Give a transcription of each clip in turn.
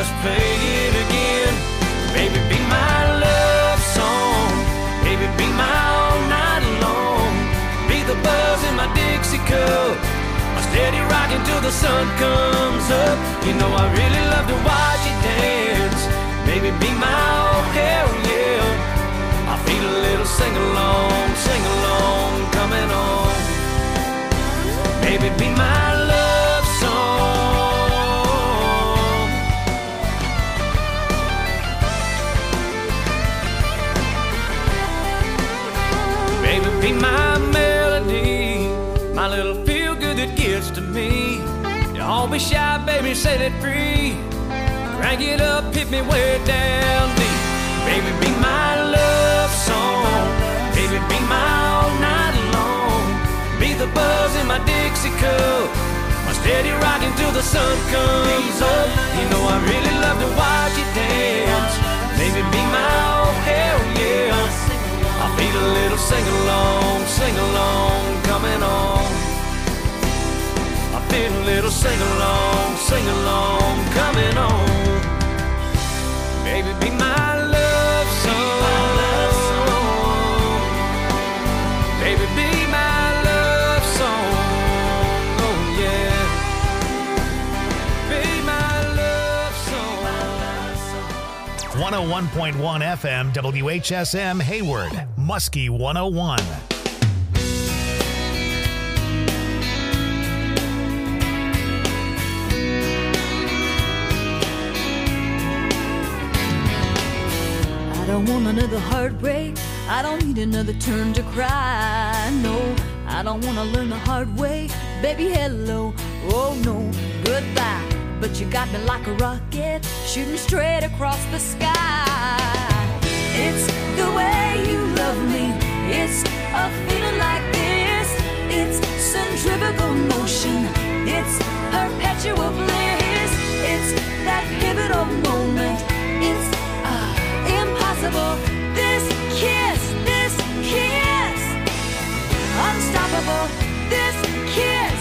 Let's play it again. Baby, be my love song. Baby, be my all night long. Be the buzz in my Dixie cup, my steady rocking till the sun comes up. You know I really love to watch you dance. Baby, be my oh hell yeah. I feel a little sing along coming on. Baby, be my love song. Baby, be my melody, my little feel good that gets to me. Don't be shy, baby, set it free. Crank it up, hit me way down deep. Baby, be my love song. Baby, be my all night long. Be the buzz in my Dixie cup, my steady rocking till the sun comes up. You know I really love to watch you dance. Baby, be my oh hell yeah. I feel a little sing along coming on. I feel a little sing along coming on. Baby, be my love song. Baby, be my love song. Oh yeah. Be my love song. 101.1 FM WHSM Hayward, Muskie 101. I don't want another heartbreak. I don't need another turn to cry. No, I don't want to learn the hard way. Baby, hello, oh no, goodbye. But you got me like a rocket, shooting straight across the sky. It's the way you love me. It's a feeling like this. It's centrifugal motion. It's perpetual bliss. It's that pivotal moment. It's impossible. This kiss, unstoppable. This kiss.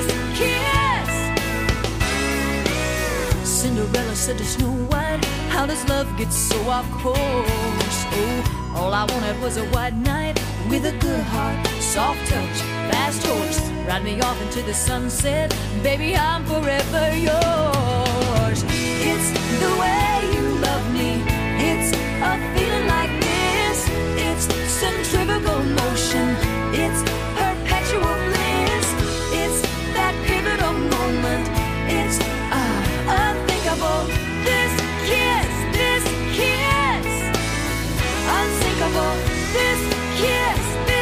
Cinderella said to Snow White, how does love get so off course? Oh, all I wanted was a white knight with a good heart, soft touch, fast horse. Ride me off into the sunset, baby, I'm forever yours. It's the way you love me. It's a feeling like this. It's centrifugal motion. It's perpetual bliss. It's that pivotal moment. It's unthinkable. This kiss, unsinkable. This kiss.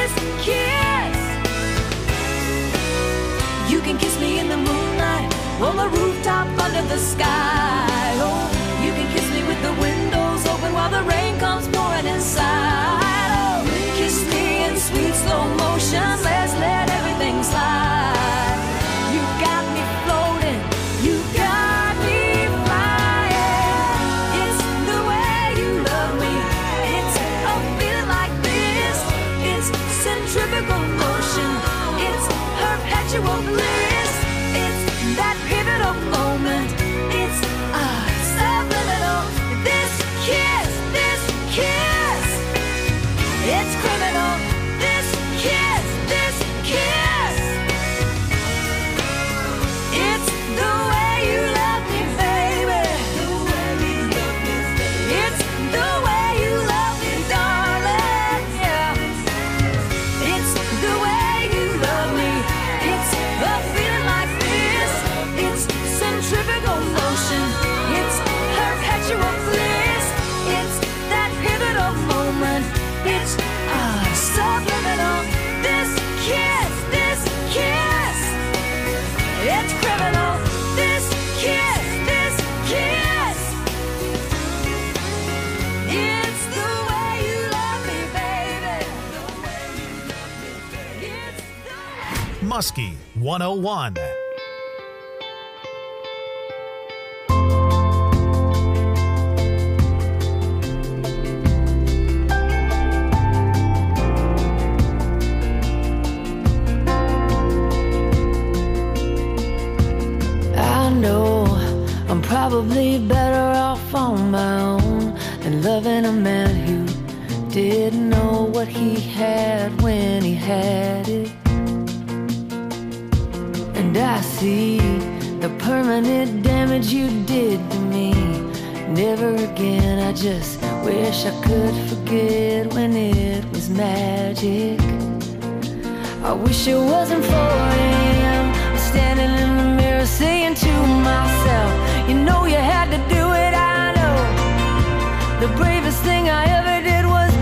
You can kiss me in the moonlight, on the rooftop under the sky. Oh, you can kiss me with the windows open while the rain comes pouring inside. Oh, kiss me in sweet slow motion. Let's let everything slide. You got me floating. You got me flying. It's the way you love me. It's a feeling like this. It's centrifugal motion. It's perpetual bliss. It's that pivotal moment. It's subliminal. This kiss. It's criminal. This kiss. It's the way you love me, baby. It's the way you love me, darling. Yeah. It's the way you love me. It's a feeling like this. It's centrifugal motion. It's perpetual bliss. It's that pivotal moment. It's subliminal. This kiss. It's criminal. This kiss. It's the way you love me, baby. It's the Muskie 101. I know I'm probably better life on my own than loving a man who didn't know what he had when he had it. And I see the permanent damage you did to me. Never again, I just wish I could forget when it was magic. I wish it wasn't 4 a.m. I'm standing in the mirror saying to myself, you know you had to do it, I know. The bravest thing I ever did was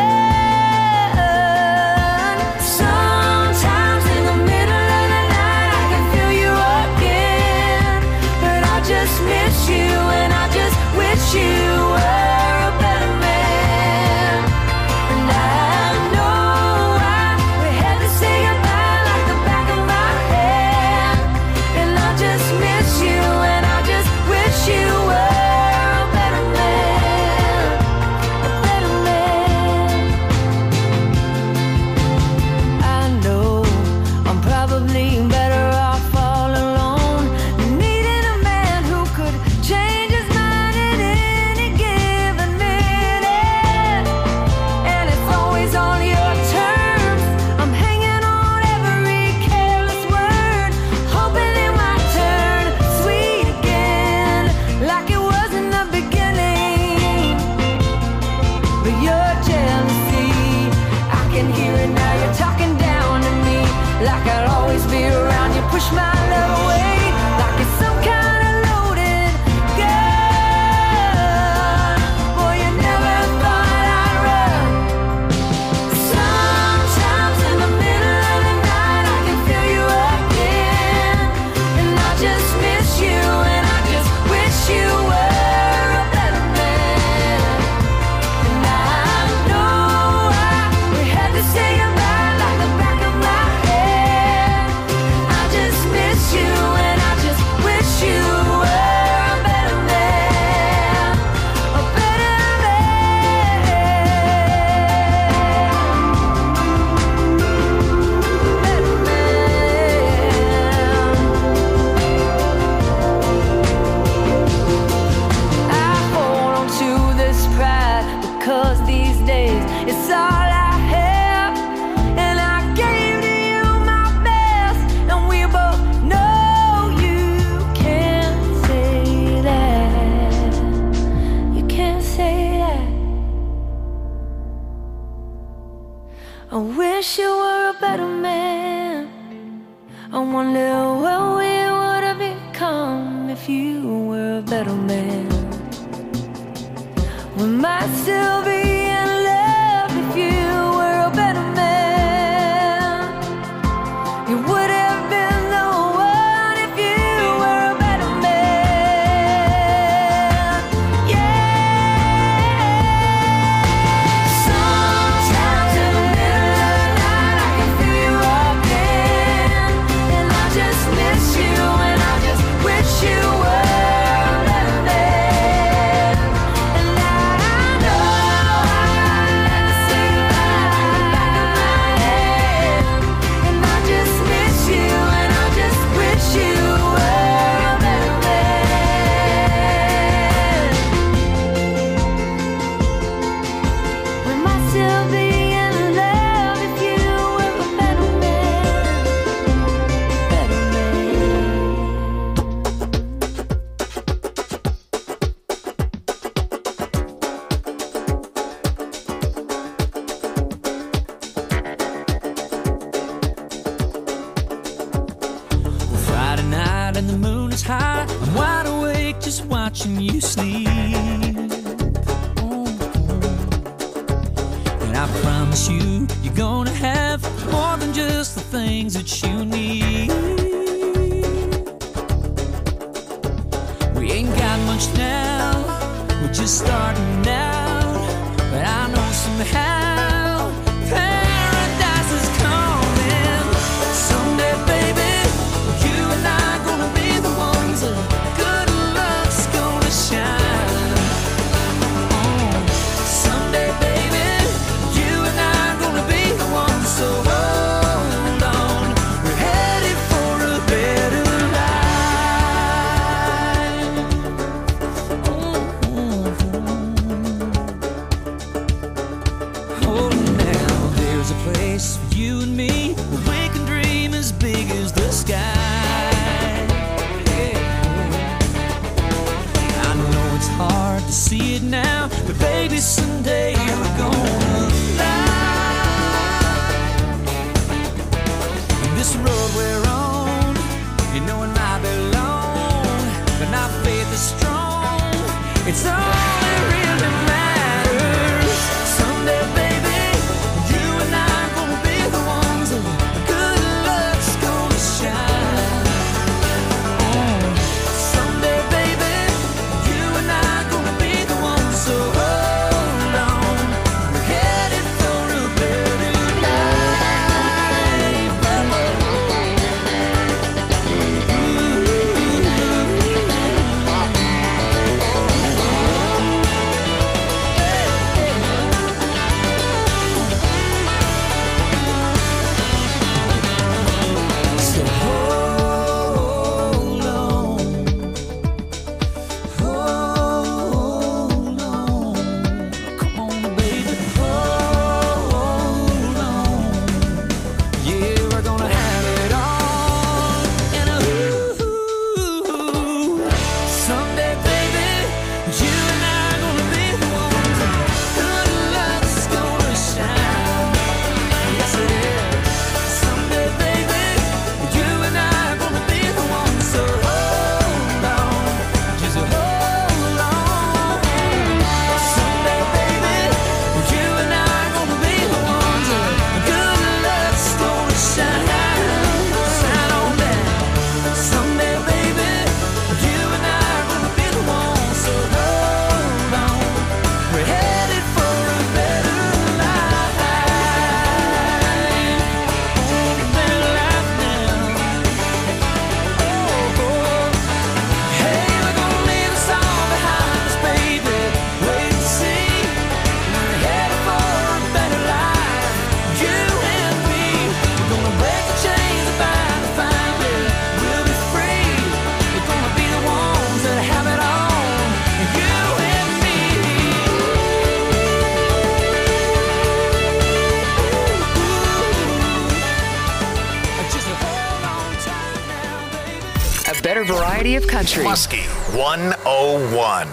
run. Sometimes in the middle of the night I can feel you again, but I just miss you and I just wish you were a better man. And I know we had to say goodbye like the back of my hand, and I just miss you and I just wish you were a better man, a better man. I know I'm probably better off all alone, needing a man who could change his mind at any given minute. And it's always on your terms. I'm hanging on every careless word, hoping it might turn sweet again, like it was in the beginning. But your jealousy, I can hear it now. You're talking down to me, like I'll always be around. You push my love away, like it's some kind of loaded gun. Boy, you never thought I'd run. Sometimes in the middle of the night I can feel you again, and I just miss you and I just wish you were a better man. And I know we had to say goodbye like the back of my head. I just miss you and I just wish you were a better man, a better man, better man. I hold on to this pride because these days it's all I have, and I gave to you my best, and we both know you can't say that. You can't say that. I wish you were a better man. I wonder what we would have become if you were a better man. We might still be in love if you were a better man. You would have been the one if you were a better man. Yeah. Sometimes in the middle of the night I can feel you again, and I just miss you and I just wish you were a better man. And I know I had to say goodbye like the back of my head, and I just miss you and I just wish you were a better man. We might still be in love if you were a better man, better man. Friday night and the moon is high. I'm wide awake just watching you sleep. And I promise you, you're gonna have more than just the things that you need. We ain't got much now, we're just starting out. But I know somehow paradise is coming. Someday, baby, you and I gonna be the ones that good luck's gonna shine. Someday, baby, you and I gonna be the ones. So hold on, we're headed for a better life. as big as the sky. I know it's hard to see it now, but baby, someday we're gonna fly. This road we're on, you know it might be long, but our faith is strong. It's all that really matters. Someday, baby, you and I are gonna be the ones that good luck's gonna shine. Someday, baby, you and I are gonna be the ones, so hold on. We're headed for a better life. So hold on, hold on. Come on, baby, hold on. Yeah, we're gonna have it all. And someday, baby, you and I are gonna be the ones. Good luck's gonna shine. Yes, it is. Someday, baby, you and I are gonna be the ones. So hold on, just hold on. Someday, baby, you and I are gonna be the ones. Good luck's gonna shine. Shine on that. Someday, baby, you and I are gonna be the ones. So hold on, we're headed for a better life. A better life now. Hey, we're gonna leave us all behind us, baby. Wait and see. We're headed for a better life. You and me. We're gonna break the chains that bind us finally. We'll be free. We're gonna be the ones that have it all. You and me. Just hold on tight now, baby. A better variety of country. Muskie 101.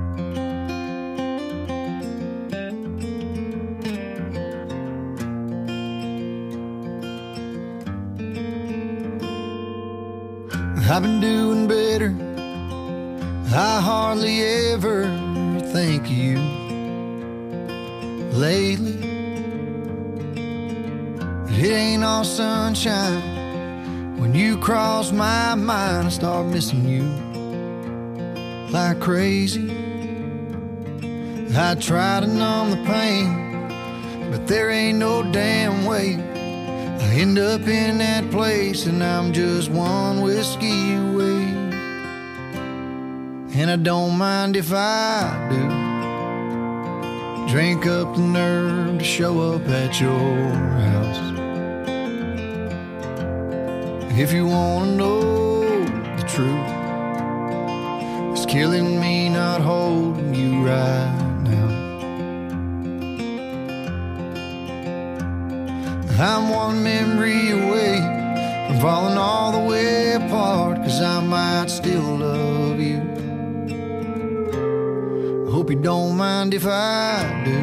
I've been doing better. I hardly ever think of you lately. It ain't all sunshine. When you cross my mind, I start missing you like crazy. I try to numb the pain, but there ain't no damn way. I end up in that place and I'm just one whiskey away. And I don't mind if I do drink up the nerve to show up at your house. If you wanna know the truth, it's killing me not holding you right now. I'm one memory away from falling all the way apart, 'cause I might still love you. I hope you don't mind if I do.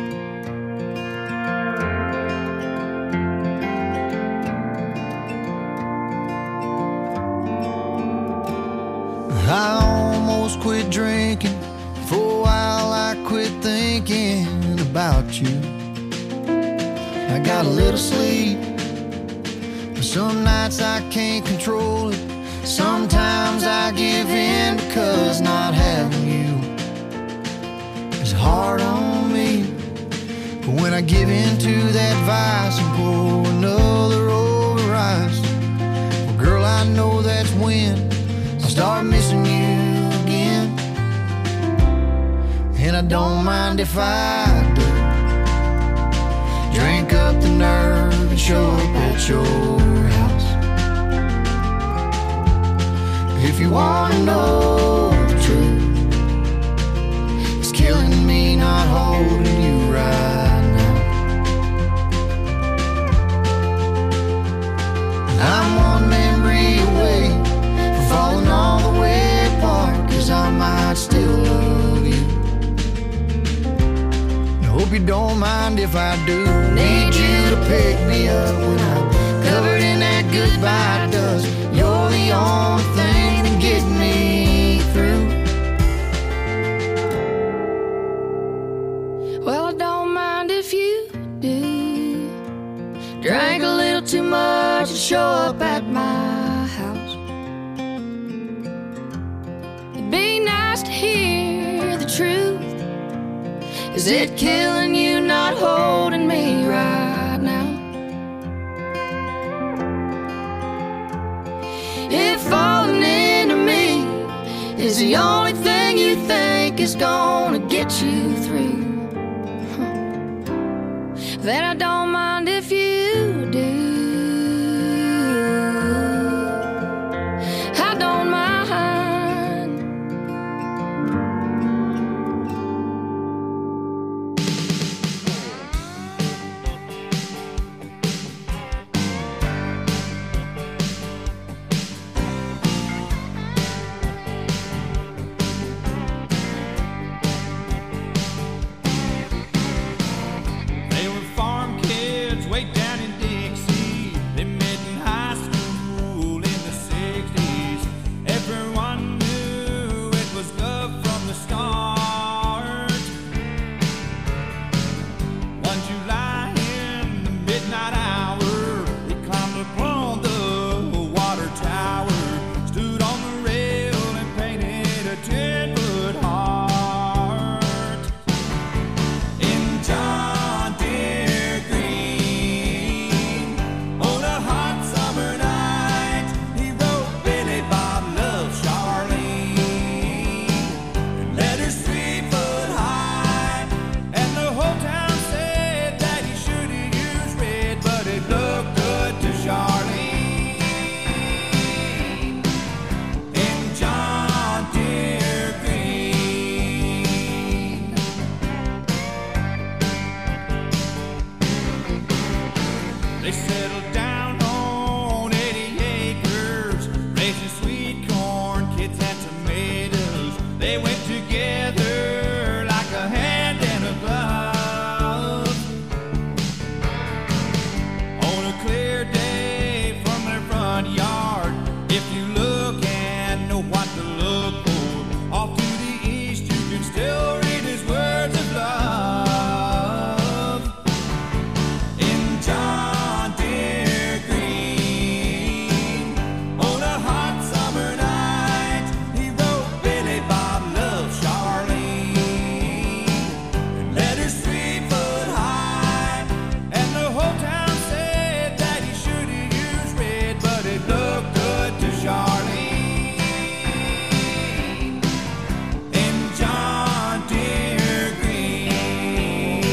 I almost quit drinking. For a while I quit thinking about you. I got a little sleep, but some nights I can't control it. Sometimes I give in because not having you is hard on me. But when I give in to that vice and pour another over ice, well, girl, I know that's when I start missing you again. And I don't mind if I do drink up the nerve and show up at your house. If you wanna know the truth, it's killing me not holding you right now. I'm one memory away from falling all the way apart, 'cause I might still love you. I hope you don't mind if I do. Need you to pick me up when I'm covered in that goodbye dust. You're the only thing that gets me through. Well, I don't mind if you do. Drank a little too much to show up at my house. It'd be nice to hear the truth. Is it killing you not holding me right now? If falling into me is the only thing you think is gonna get you through, then I don't mind if you do. I don't mind. They were farm kids way down in Dixie. They met in high school in the 60s. Everyone knew it was love from the start. One July in the midnight hour, they climbed upon the water tower, stood on the rail and painted a 10-foot heart. In John Deere green, on a hot summer night, he wrote Billy Bob loves Charlene, and letters 3 foot high, and the whole town said that he should have used red, but it looked good to Charlene. In John Deere green. They settled down on 80 acres, raising sweet corn, kids and tomatoes. They went together like a hand and a glove. On a clear day from their front yard, if you look and know what to look for, off to the east you can still read his words of love. In John Deere green, on a hot summer night, he wrote Billy Bob loves Charlene, and letters 3 foot high, and the whole town said that he should have used red, but it looked good to Charlene. In John Deere green.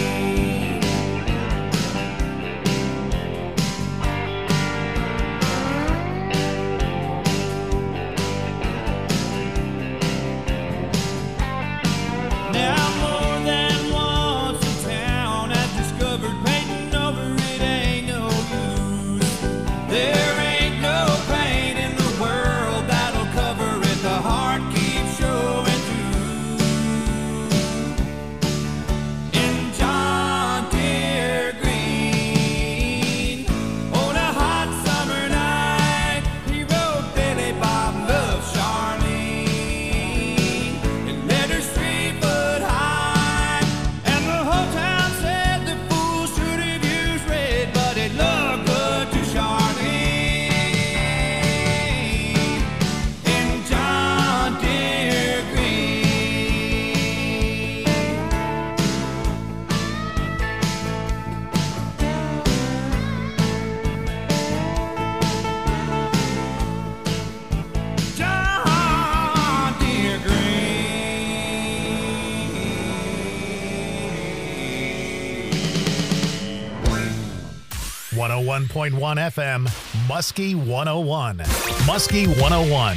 Now more than once in town I've discovered painting over it ain't no use. There ain't no paint in the world that'll cover it. The heart keeps showing through. In John Deere green, on a hot summer night, he wrote Billy Bob loves Charlene, and letters 3 foot high, and the whole town said the fool should have used red, but it looked good to Charlene. In John Deere green. John Deere green. 101.1 FM, Muskie 101. Muskie 101.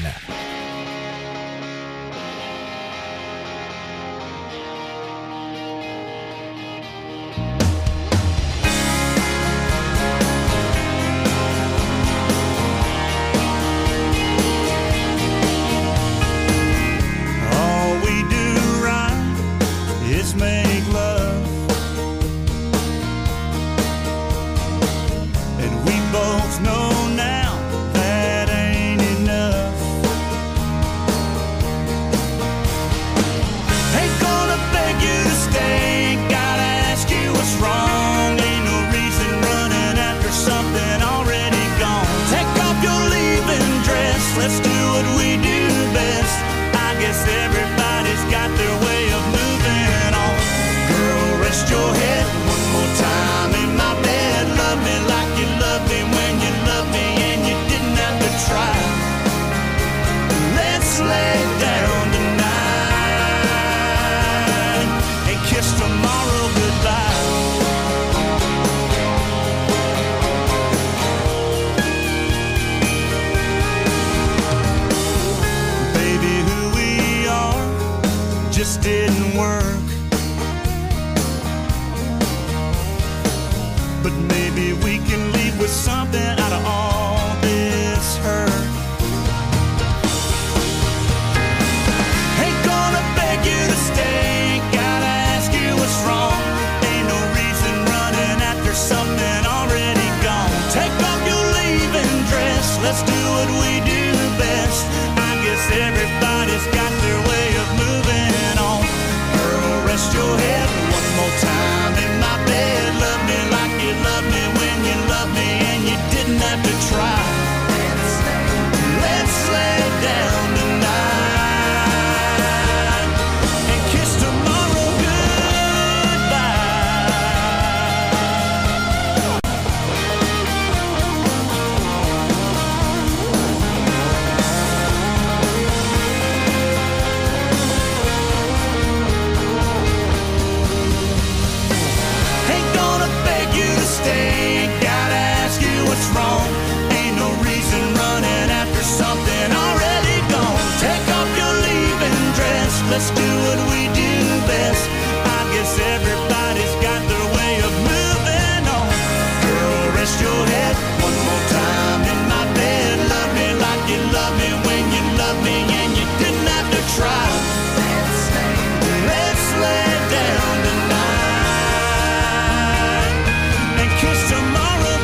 do what we do best. I guess everybody's got their way of moving on. Girl, rest your head one more time in my bed. Love me like you love me when you love me and you didn't have to try. Let's lay down tonight and kiss tomorrow goodbye. Ain't gonna beg you to stay, ain't gotta ask you what's wrong. Ain't no reason running after something already gone. Take off your leaving dress, let's do what we do best. I guess everybody's got their way of moving on. Girl, rest your head one more time in my bed. Love me like you love me when you love me and you didn't have to try. Let's lay down tonight and kiss tomorrow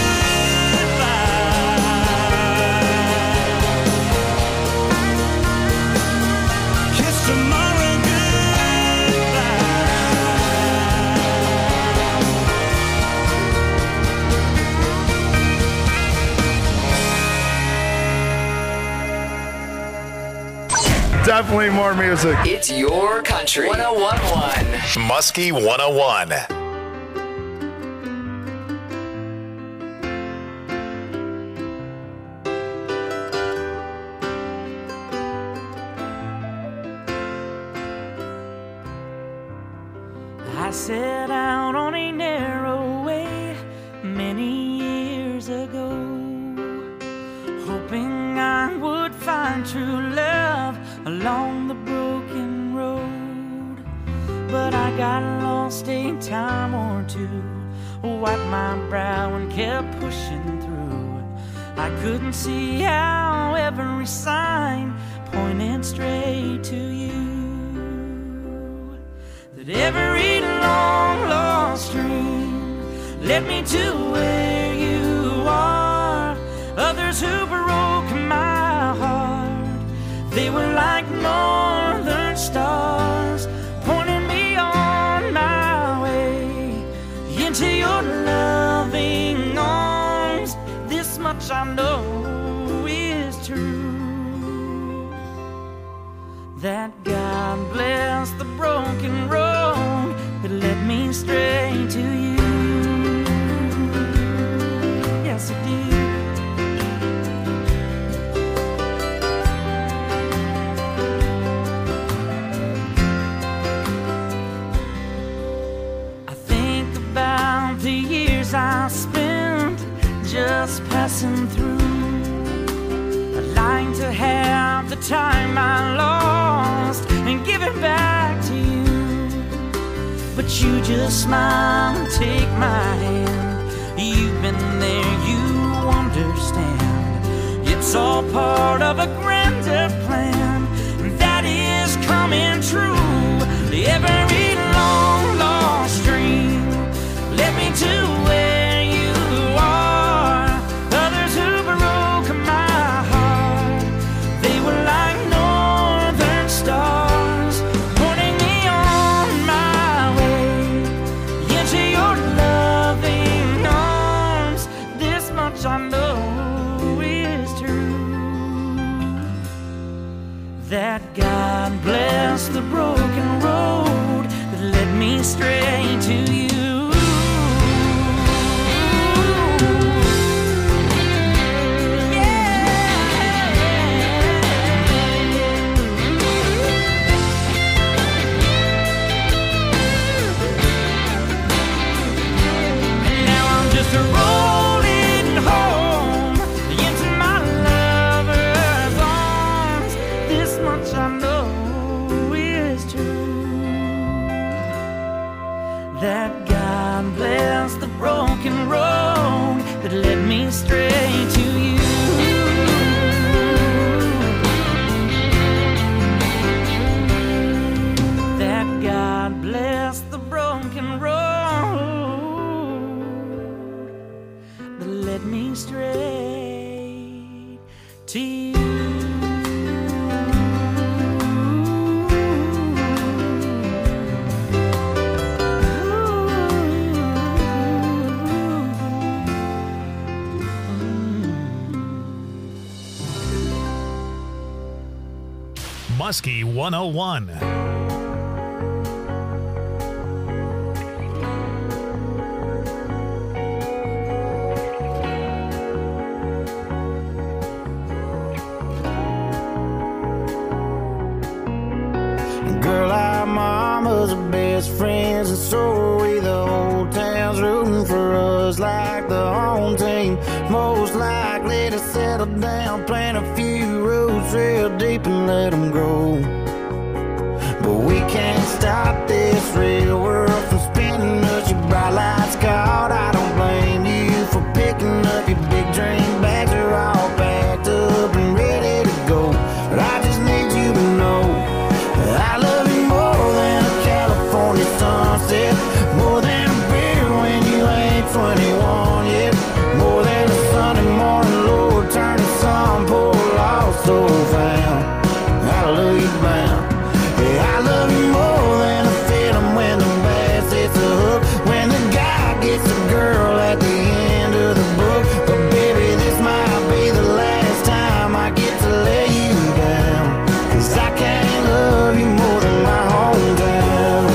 goodbye. Kiss tomorrow goodbye. Definitely more music. It's your country. 101.1. Muskie 101. I set out on a narrow way many years ago, hoping I would find true love along the broken road. But I got lost a time or two, wiped my brow and kept pushing through. I couldn't see how every sign pointed straight to you. That every long lost dream led me to where you are. Others who broke my heart, they were like northern stars, pointing me on my way into your loving arms. This much I know is true, that God bless the broken road that led me straight to you. Yes, it did. I think about the years I spent just passing through. I'd like to have the time I lost and give it back to you, but you just smile and take my hand. You've been there, you understand. It's all part of a grander plan that is coming true. Every long lost dream led me to where you are. Others who broke my heart, they were like northern stars, pointing me on my way into your loving arms. This much I know is true, that God bless the broken road that led me straight to you. Rolling home into my lover's arms. This much I know is true, that to you. Muskie 101. Girl, our mamas are best friends, and so are we. The whole town's rooting for us like the home team. Most likely to settle down, plant a few roots real deep and let them grow. But we can't stop this real world from spinning us. Your bright lights caught, I don't blame you for picking up your big dream bags. Are all packed up and ready to go. But I just need you to know I love you more than a California sunset, more than a beer when you ain't 21 yet, more than a Sunday morning, Lord, turn the sun, pour lost so found. Hallelujah bound. Yeah, I love you more than a feeling when the bass hits the hook, when the guy gets the girl at the end of the book. But baby, this might be the last time I get to lay you down, 'cause I can't love you more than my hometown.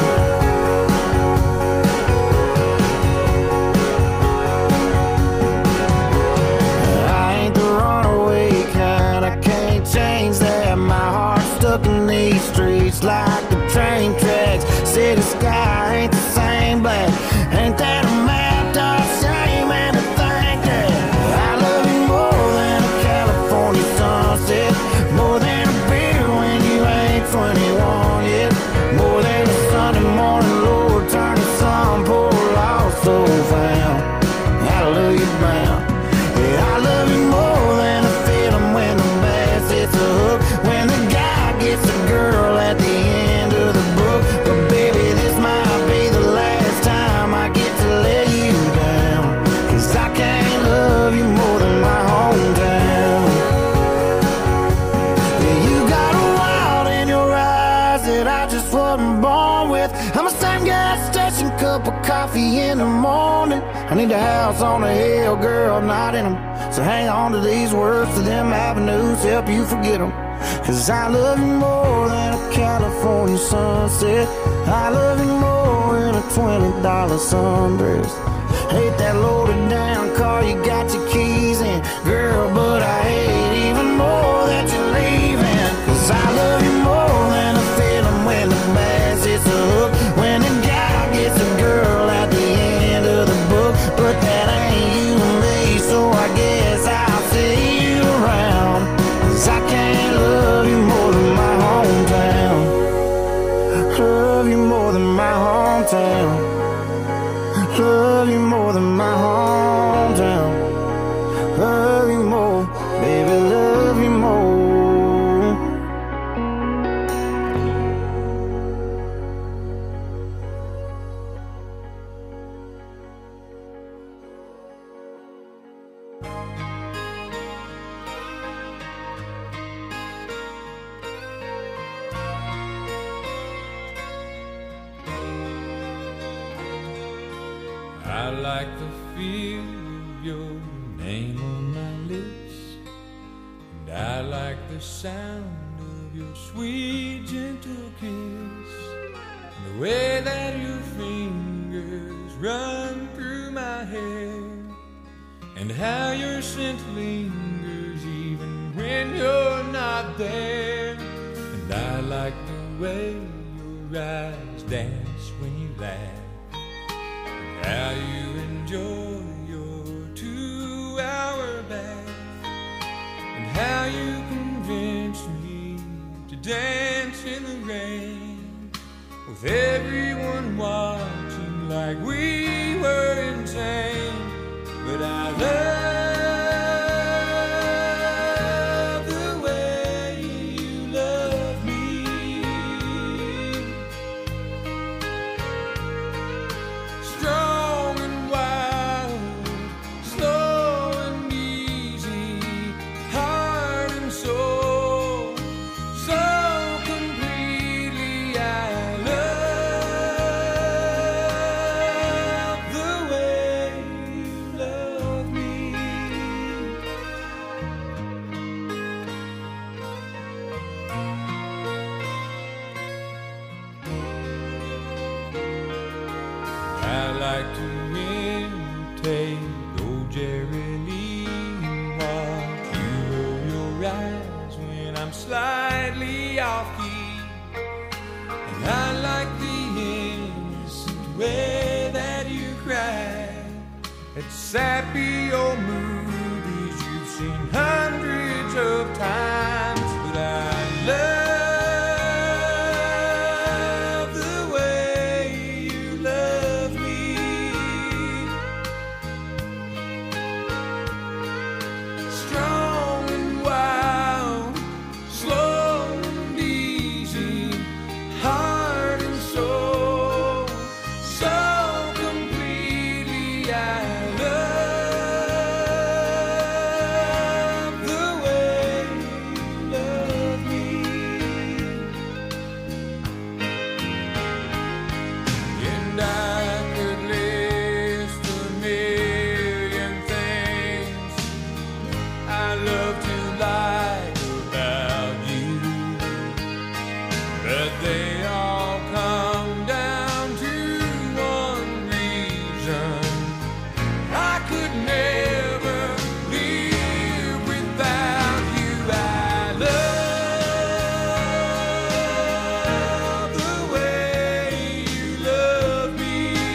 I ain't the runaway kind, I can't change that. My heart's stuck in these streets like the train tracks. City sky ain't the same black. Ain't that a mad dog shame and to think that I love you more than a California sunset, more than a beer when you ain't 21 yet, more than a Sunday morning, Lord, turn the sun, pour lost so found. Hallelujah bound. Yeah, I love you more than a feeling when the bass hits the hook, when the guy gets the girl at the end of the book. But baby, this might be the last time I get to lay you down, 'cause I can't love you more than my hometown. Yeah, you got a wild in your eyes that I just wasn't born with. I'm a same gas station, cup of coffee in the morning. I need a house on a hill, girl, not in them. So hang on to these words, to them avenues, help you forget them. 'Cause I love you more than a California sunset, I love you more than a $20 sundress. Hate that loaded down car you got your keys in, girl, but I hate even more that you're leaving. 'Cause I love you more than a feeling when the bass hits the hook, when the guy gets a girl at the end of the book. But that ain't you and me, so I guess I'll see you around, 'cause I can't love you more than my hometown. Love you more than my hometown. Love you more than my hometown. Love you more, baby, love you more. I like the feel of your name on my lips, and I like the sound of your sweet, gentle kiss, and the way that your fingers run through my hair, and how your scent lingers even when you're not there. And I like the way your eyes dance when you laugh, how you enjoy your 2-hour bath, and how you convince me to dance in the rain, with everyone watching like we were insane. But I love the way you love me, strong and wild, slow and easy, hard like to imitate old Jerry Lee. Watch you roll your eyes when I'm slightly off key. And I like the innocent way that you cry at sappy old movies you've seen hundreds of times. But I love the way you love me. Strong and wild, slow and easy, heart and soul, so completely I love the way you love me. And I could list a million things I love to like about you, but they all come down to one reason: I could never live without you. I love the way you love me.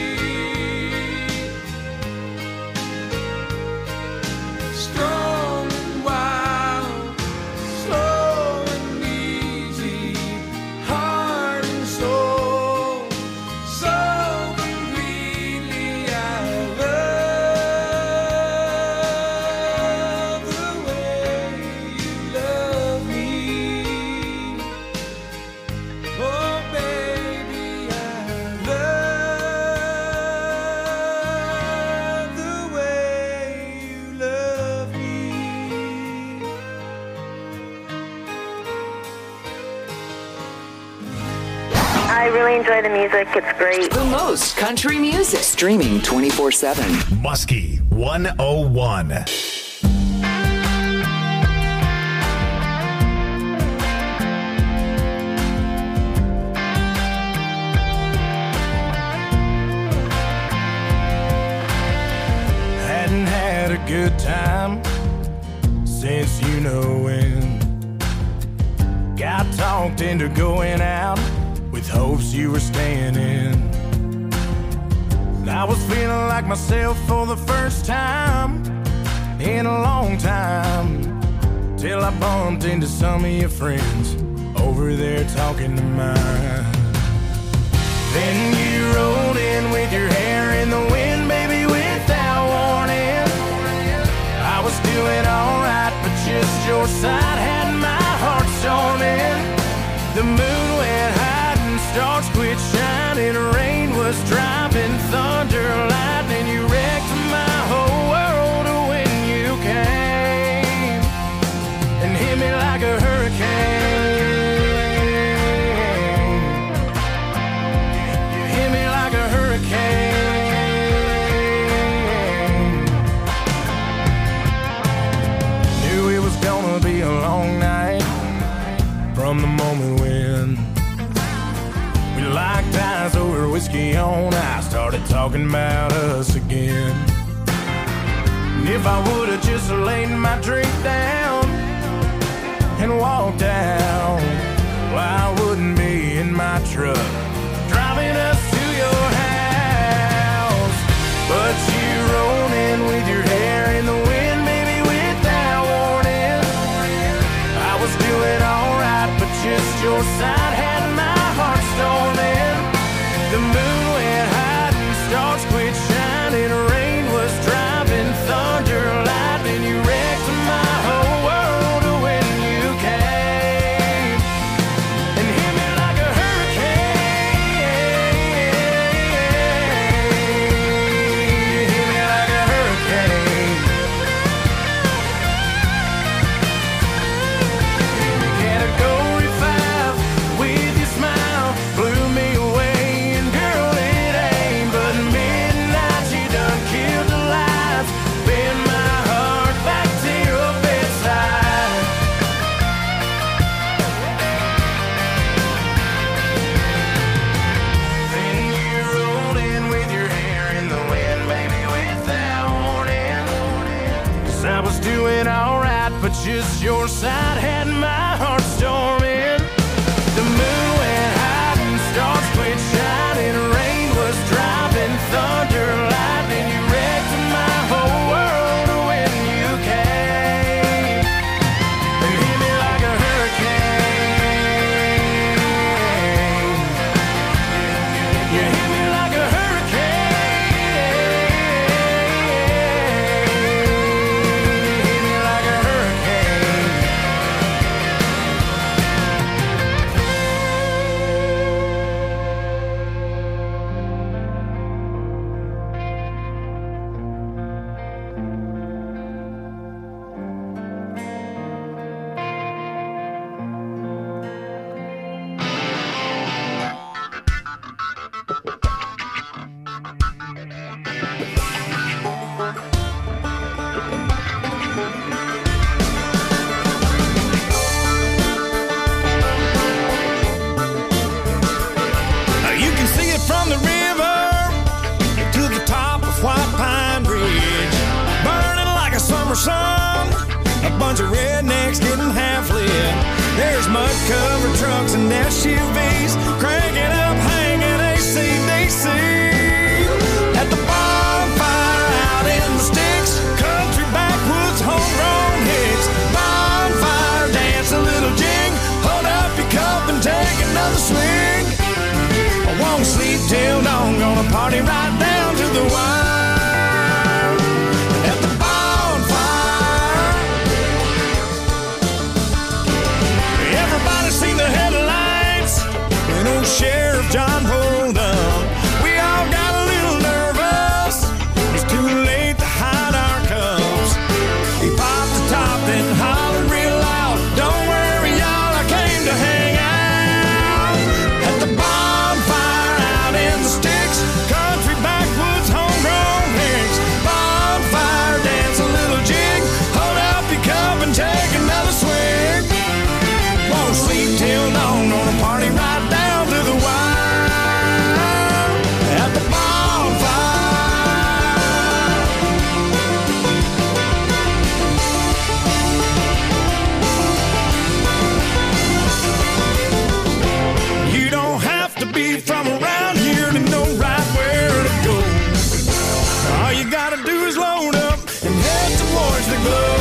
Strong and wild, slow and easy, heart and soul, so completely I love the way you love me. Oh baby, I love the way you love me. I really enjoy the music. It's great. The most country music. Streaming 24/7. Muskie 101. Hadn't had a good time since you know when. Got talked into going out with hopes you were staying in. I was feeling like myself for the first time in a long time, till I bumped into some of your friends over there talking to mine. Then you rolled in with your hair in the wind, baby, without warning. I was doing alright, but just your side had my heart storming. The moon went high and stars quit shining. Rain was driving, thunder, lightning. You wrecked my whole world when you came and hit me like a hurricane. You hit me like a hurricane. Knew it was gonna be a long night from the moment when we locked eyes over whiskey on ice, started talking about us again. And if I would've just laid my drink down and walked out, well, I wouldn't be in my truck driving us to your house. But you rolled in with your hair in the wind, baby, without warning. I was doing alright, but just your side had my heart storming. The moon went high and stars quit shining. Rain was driving, thunder, lightning. You wrecked my whole world when you came and hit me like a hurricane. You hit me like a hurricane. Category 5 just your side had my heart storming. The moon went high and stars quit shining. Rain was driving, thunder, lightning. You wrecked my whole world when you came and hit me like a hurricane. You hit me like a sun, a bunch of rednecks getting half lit. There's mud-covered trucks and SUVs cranking up, hanging AC/DC. At the bonfire out in the sticks, country backwoods, homegrown hicks. Bonfire dance, a little jig, hold up your cup and take another swig. I won't sleep till dawn, gonna party right down to the wire. Seen the headlights and old Sheriff John pulled up. We all got a little nervous. It's too late to hide our cups. He popped the top then hollered real loud. Don't worry, y'all, I came to hang out. At the bonfire out in the sticks, country backwoods, homegrown hicks. Bonfire dance, a little jig, hold up your cup and take another swig. Won't sleep till dawn, gonna party right down to the wire. At the bonfire. You don't have to be from around here to know right where to go. All you gotta do is load up and head towards the glow.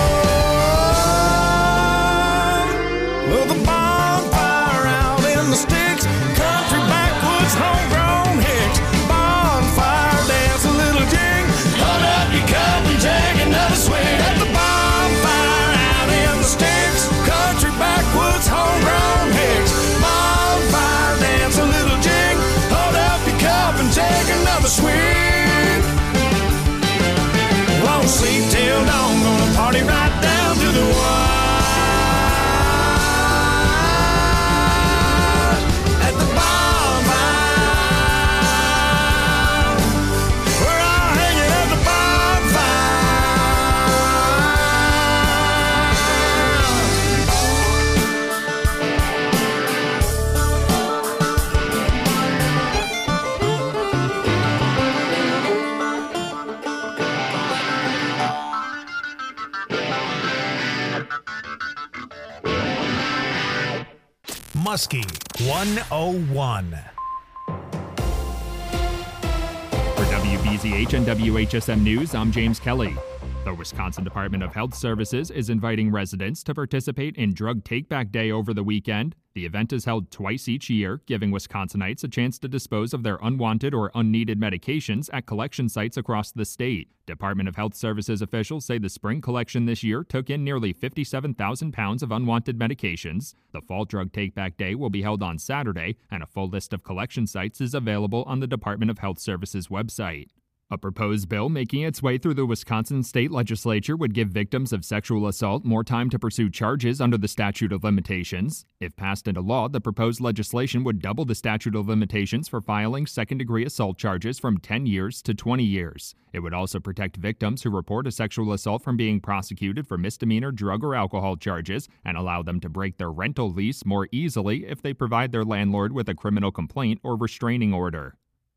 Well, the bonfire out in the sticks, country backwoods, homegrown hicks. Bonfire dance, a little jig, hold up your cup and take another swig. At the bonfire out in the sticks, country backwoods, homegrown hicks. Bonfire dance, a little jig, hold up your cup and take another swig. Won't sleep till dawn, gonna party right down to the wire. Muskie 101. For WBZH and WHSM News, I'm James Kelly. The Wisconsin Department of Health Services is inviting residents to participate in Drug Take-Back Day over the weekend. The event is held twice each year, giving Wisconsinites a chance to dispose of their unwanted or unneeded medications at collection sites across the state. Department of Health Services officials say the spring collection this year took in nearly 57,000 pounds of unwanted medications. The Fall Drug Take-Back Day will be held on Saturday, and a full list of collection sites is available on the Department of Health Services website. A proposed bill making its way through the Wisconsin state legislature would give victims of sexual assault more time to pursue charges under the statute of limitations. If passed into law, the proposed legislation would double the statute of limitations for filing second-degree assault charges from 10 years to 20 years. It would also protect victims who report a sexual assault from being prosecuted for misdemeanor drug or alcohol charges and allow them to break their rental lease more easily if they provide their landlord with a criminal complaint or restraining order.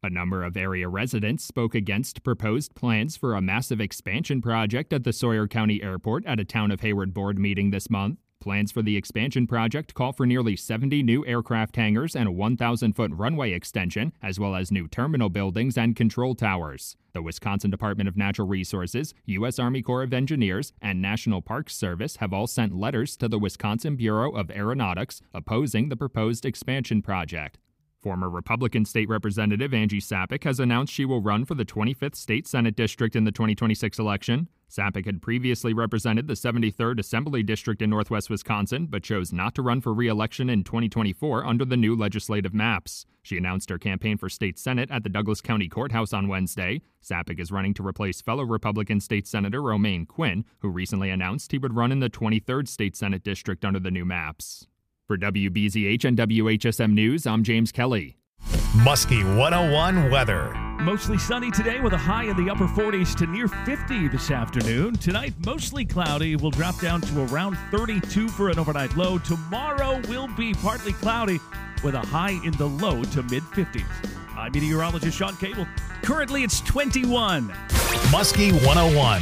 A number of area residents spoke against proposed plans for a massive expansion project at the Sawyer County Airport at a Town of Hayward board meeting this month. Plans for the expansion project call for nearly 70 new aircraft hangars and a 1,000-foot runway extension, as well as new terminal buildings and control towers. The Wisconsin Department of Natural Resources, U.S. Army Corps of Engineers, and National Parks Service have all sent letters to the Wisconsin Bureau of Aeronautics opposing the proposed expansion project. Former Republican State Representative Angie Sapek has announced she will run for the 25th State Senate District in the 2026 election. Sapek had previously represented the 73rd Assembly District in northwest Wisconsin, but chose not to run for re-election in 2024 under the new legislative maps. She announced her campaign for State Senate at the Douglas County Courthouse on Wednesday. Sapek is running to replace fellow Republican State Senator Romaine Quinn, who recently announced he would run in the 23rd State Senate District under the new maps. For WBZH and WHSM News, I'm James Kelly. Muskie 101 weather. Mostly sunny today with a high in the upper 40s to near 50 this afternoon. Tonight, mostly cloudy. Will drop down to around 32 for an overnight low. Tomorrow will be partly cloudy with a high in the low to mid-50s. I'm meteorologist Sean Cable. Currently, it's 21. Muskie 101.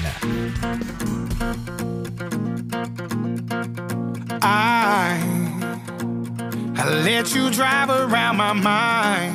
I let you drive around my mind.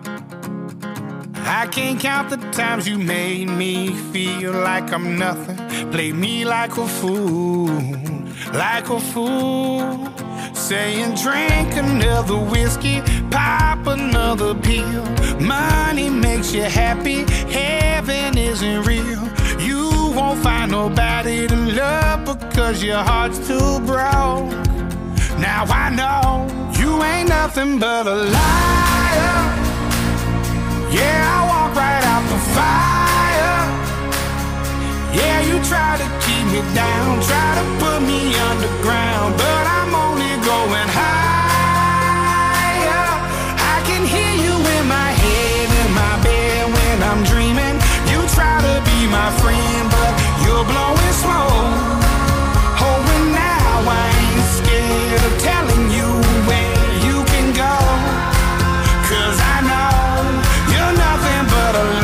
I can't count the times you made me feel like I'm nothing. Played me like a fool, like a fool. Saying drink another whiskey, pop another pill. Money makes you happy, heaven isn't real. You won't find nobody to love because your heart's too broke. Now I know you ain't nothing but a liar. Yeah, I walk right out the fire. Yeah, you try to keep me down, try to put me underground, but I'm only going higher. I can hear you in my head, in my bed when I'm dreaming. You try to be my friend, but you're blowing smoke. Oh, and now I ain't scared of telling you where you can go, 'cause I know you're nothing but a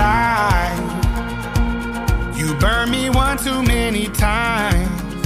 lie. You burned me one too many times,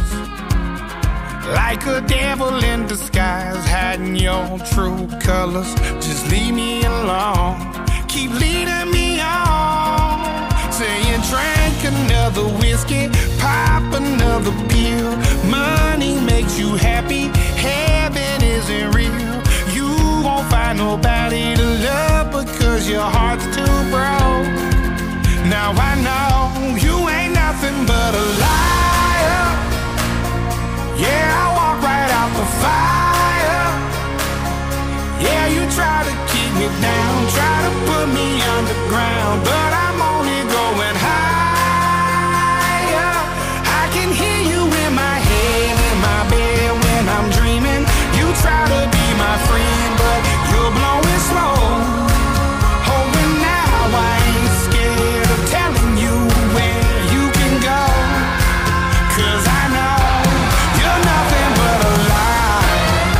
like a devil in disguise, hiding your true colors. Just leave me alone, keep leading me on. Saying drink another whiskey, pop another pill. Money makes you happy, heaven isn't real. You won't find nobody to love because your heart's too broke. Now I know you ain't nothing but a liar. Yeah, I walk right out the fire. Yeah, you try to keep me down, try to put me underground, but I'm only going higher. I can hear you in my head, in my bed when I'm dreaming. You try to be my friend, but you're blowing smoke. Oh, and now I ain't scared of telling you where you can go, 'cause I know you're nothing but a lie.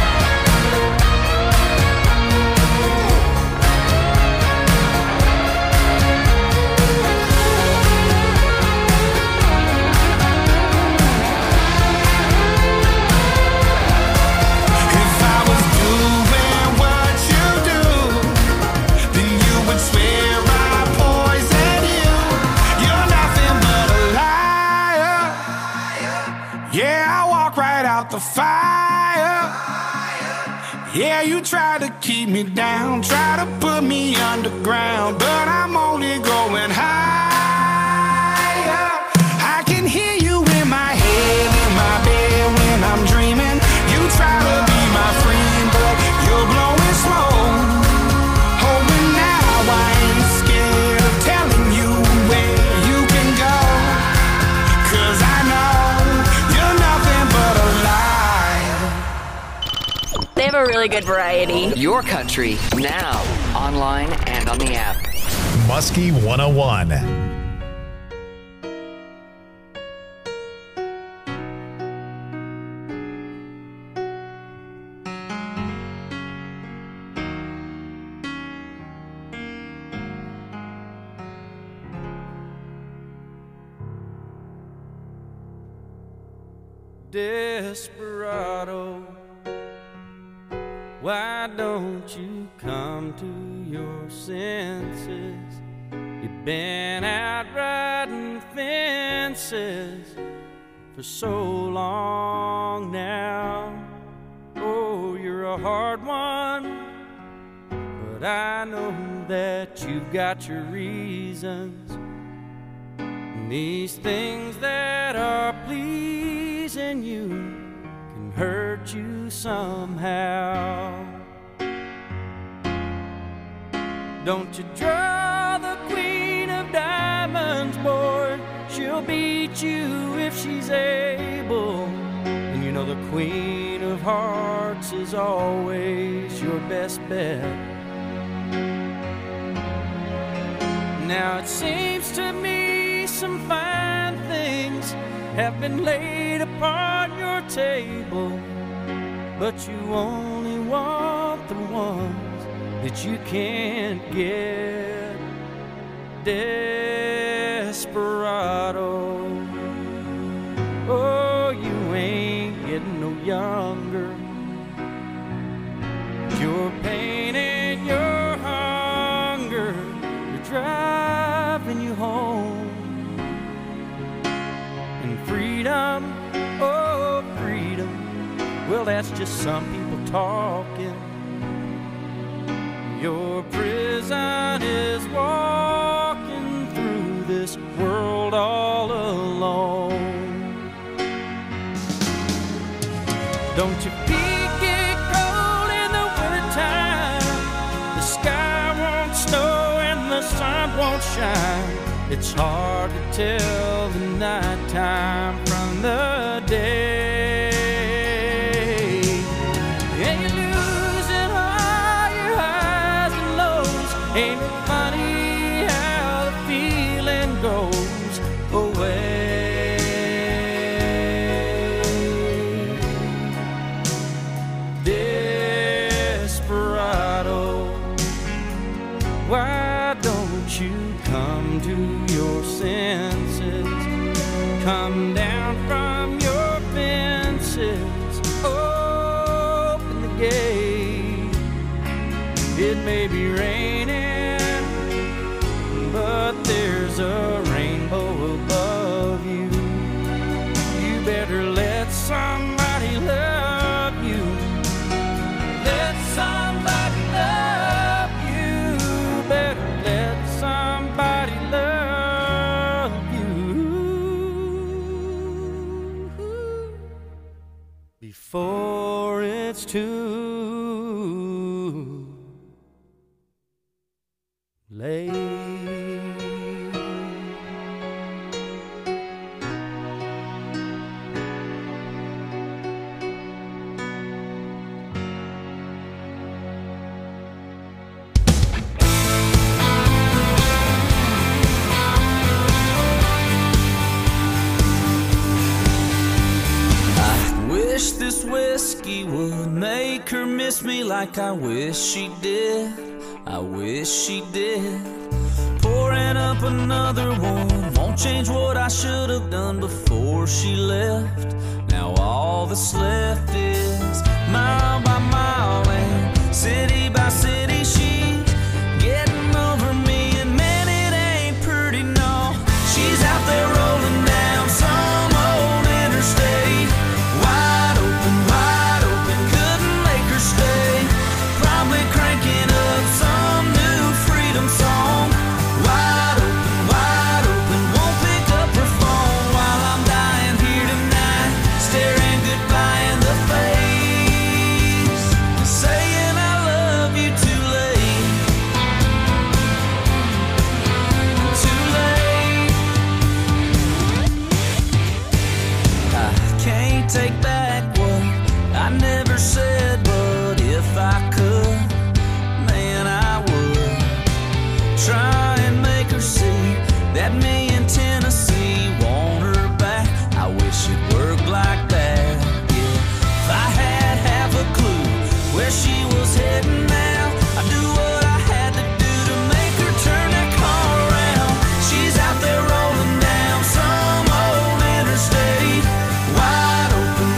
If I was doing what you do, then you would swear I poisoned you. You're nothing but a liar. Yeah, I walk right out the fire. Yeah, you try to keep me down, try to put me underground, but I'm only going higher. I can hear you in my head, in my bed when I'm dreaming. You try to be my friend, but you're blowing smoke. Oh, and now I ain't scared of telling you where you can go, 'cause I know you're nothing but a lie. They have a really good variety. Your country, now, online and on the app. Muskie 101. desperado. Why don't you come to your senses? You've been out riding fences for so long now. Oh, you're a hard one, but I know that you've got your reasons. And these things that are pleasing you can hurt you somehow. Don't you draw the queen of diamonds, boy. She'll beat you if she's able. And you know the queen of hearts is always your best bet. Now it seems to me some fine things have been laid upon your table, but you only want the ones that you can't get. Desperado. Oh, you ain't getting no younger. Your pain and your hunger are driving you home. And freedom, oh freedom, well that's just some people talking. Your prison is walking through this world all alone. Don't your feet get cold in the wintertime? The sky won't snow and the sun won't shine. It's hard to tell the nighttime from the day. And you're losing all your highs and lows. Ain't it funny how the feeling goes away? Why don't you come to your senses? Come down from your fences. Open the gate. It may be raining, but there's a rainbow above you. You better let somebody love you. Let somebody love you. Better let somebody love you before it's too late. Wish this whiskey would make her miss me like I wish she did. I wish she did. Pouring up another one won't change what I should have done before she left. Now all that's left is mile by mile and city by city. She's getting over me, and man, it ain't pretty, no. She's out there rolling down some old interstate. Wide open, couldn't make her stay. Probably cranking up some new freedom song. Wide open, won't pick up her phone while I'm dying here tonight, staring goodbye in the face, saying I love you too late. Too late. I can't take back what I never said, but if I could, man, I would try and make her see that me in Tennessee want her back. I wish it worked like that. Yeah, if I had half a clue where she was heading now, I'd do what I had to do to make her turn that car around. She's out there rolling down some old interstate. Wide open,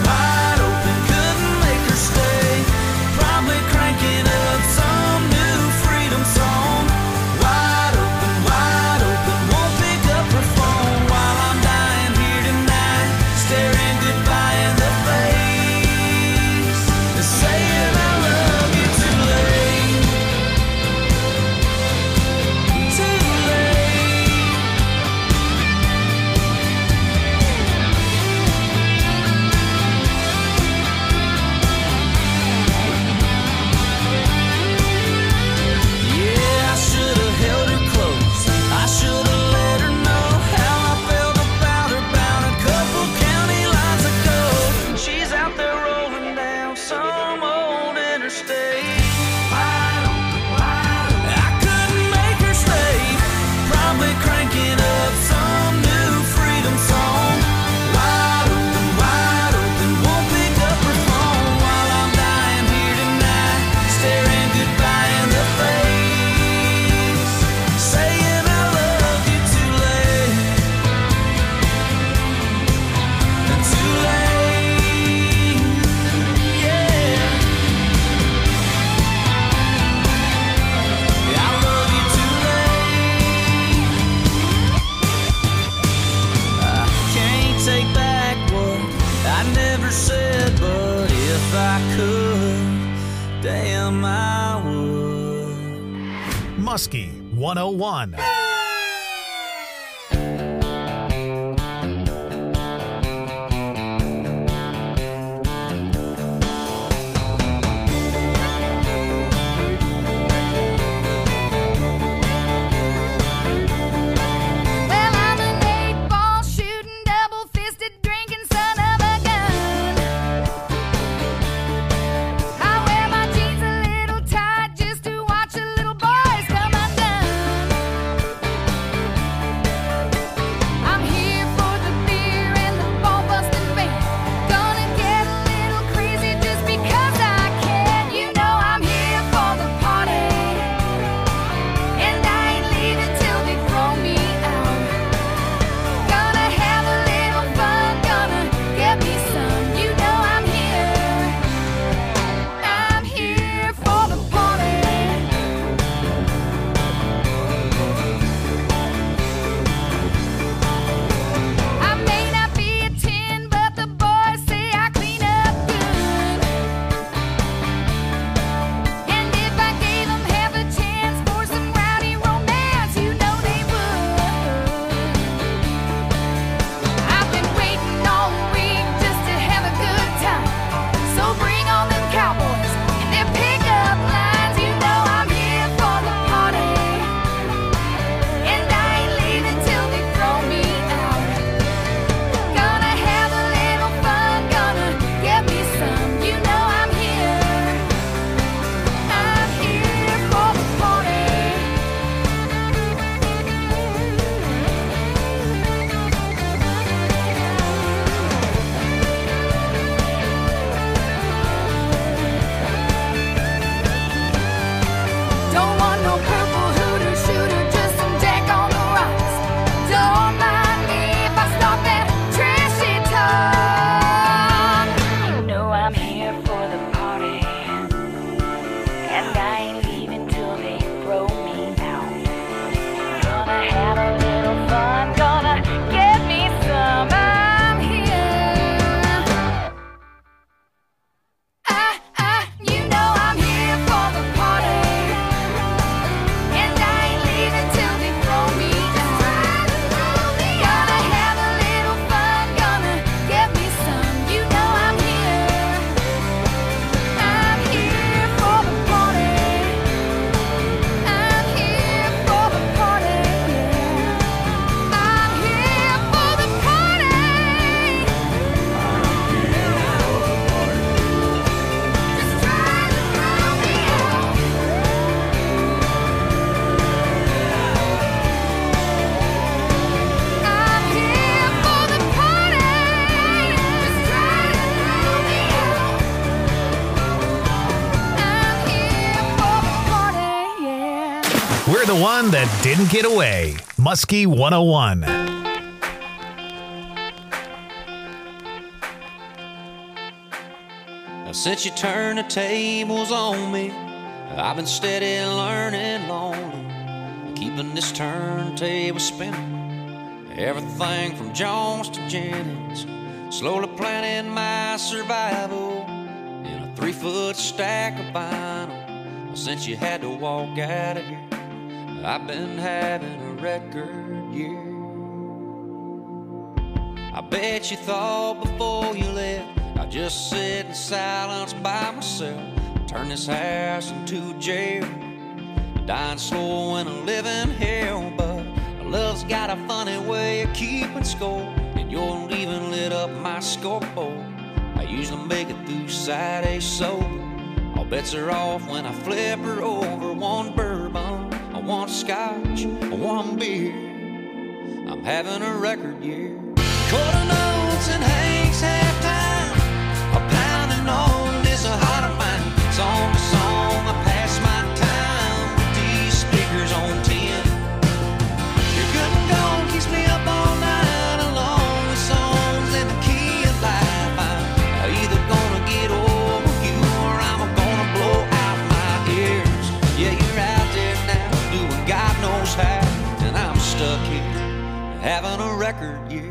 her stay. Wide open, wide open. I couldn't make her stay. Probably cranking up some new freedom song. Wide open, won't pick up her phone while I'm dying here tonight, staring goodbye in the face, saying I love you too late, too late, yeah. I love you too late. I can't take back what I never said, but if I could, damn I would. Muskie 101. Well, I'm an 8-ball shooting, double-fisted drinking son of a gun. I wear my jeans a little tight just to watch the little boys come undone. I'm here for the beer and the ball-busting band. Gonna get a little crazy just because I can. You know I'm here for the party, and I ain't leaving till they throw me out. Gonna have a little fun, gonna get me some. You know I'm here for the party. I may not be a 10, but the boys say I clean up good. And if I gave them half a chance for some rowdy romance, you know they would. I've been waiting all week just to have a good time. So bring on them cowboys and their pickup lines. You know I'm here for the party, and I ain't leaving till they throw me out. Gonna have a little fun, gonna get me some. You know I'm here for the party. Don't want no purple hooter shooter, just some Jack on the rocks. Don't mind me if I start that trashy talk. You know I'm here for the party, and I ain't leaving till they throw me out. Gonna have a little fun, gonna get me some. I'm here. You know I'm here for the party, and I ain't leaving till they throw me out. Gonna have a little fun, gonna get me some. You know I'm here for the party. I'm here for the party. I'm here for the party. Just try to throw me out. I'm here for the party. Just try to throw me out. I'm here for the party, yeah. We're the one that didn't get away. Muskie 101. Now, since you turned the tables on me, I've been steady learning lonely, keeping this turntable spinning. Everything from Jones to Jennings, slowly planning my survival in a 3-foot stack of vinyl. Since you had to walk out of here, I've been having a record year. I bet you thought before you left I'd just sit in silence by myself, turn this house into a jail, dying slow in a living hell. But love's got a funny way of keeping score, and your leaving lit up my scoreboard. I usually make it through Saturday sober, all bets are off when I flip her over. One bourbon, one scotch, one beer. I'm having a record year. Quarter notes and Hank's halftime. A pounding on this a heart of mine. Song to song, I pass my time with these speakers on 10. Your good and gone keeps me up all night along with songs in the key of life. I'm either gonna get over you or I'm gonna blow out my ears. Yeah, you're out there now doing God knows how, and I'm stuck here having a record year.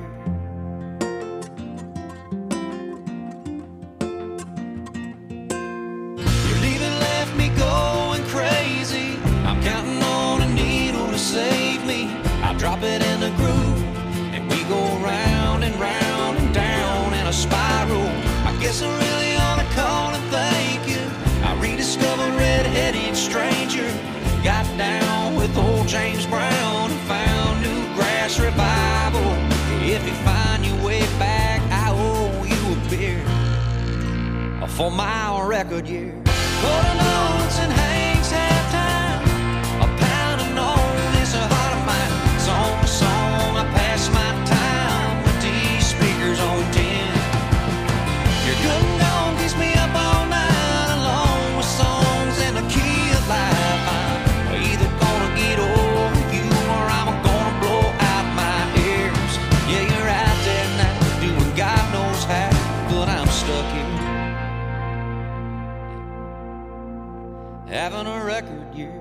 Your leaving left me going crazy. I'm counting on a needle to save me. I drop it in the groove and we go round and round and down in a spiral. I guess I really ought to call and thank you. I rediscovered Red-Headed Stranger. Got down with old James Brown and found new grass revival. If you find your way back, I owe you a beer for my record year. Quarter notes and Hank's halftime. A pounding on this a heart of mine. Song to song, I pass my time with these speakers on 10. Your good and gone keeps me up all night along with songs in the key of life. I'm either gonna get over you or I'm gonna blow out my ears. Yeah, you're out there now doing God knows how, but I'm stuck here having a record year.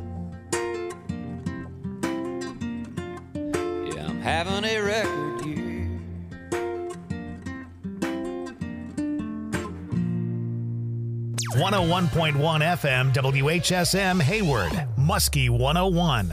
Yeah, I'm having a record year. .1 FM WHSM Hayward, Muskie 101.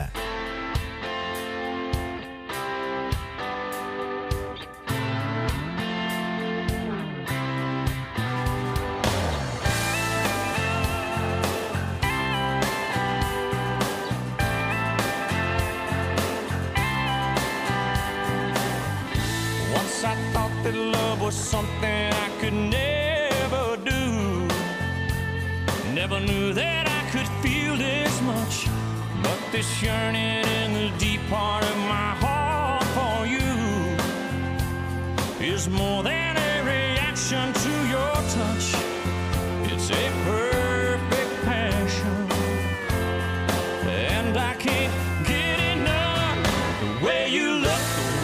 Once I thought that love was something I could never do. Never knew that I could feel this much. But this yearning in the deep part of my heart for you is more than a reaction to your touch.